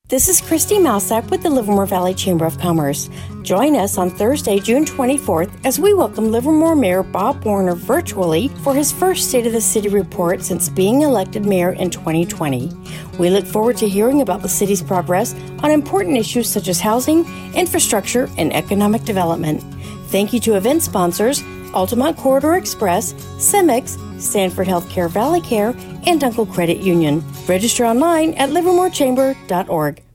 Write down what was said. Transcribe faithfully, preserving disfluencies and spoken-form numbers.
This is Christy Malsap with the Livermore Valley Chamber of Commerce. Join us on Thursday, June twenty-fourth, as we welcome Livermore Mayor Bob Warner virtually for his first State of the City report since being elected mayor in twenty twenty. We look forward to hearing about the city's progress on important issues such as housing, infrastructure, and economic development. Thank you to event sponsors Altamont Corridor Express, Cemex, Stanford Healthcare Valley Care, and Uncle Credit Union. Register online at livermore chamber dot org.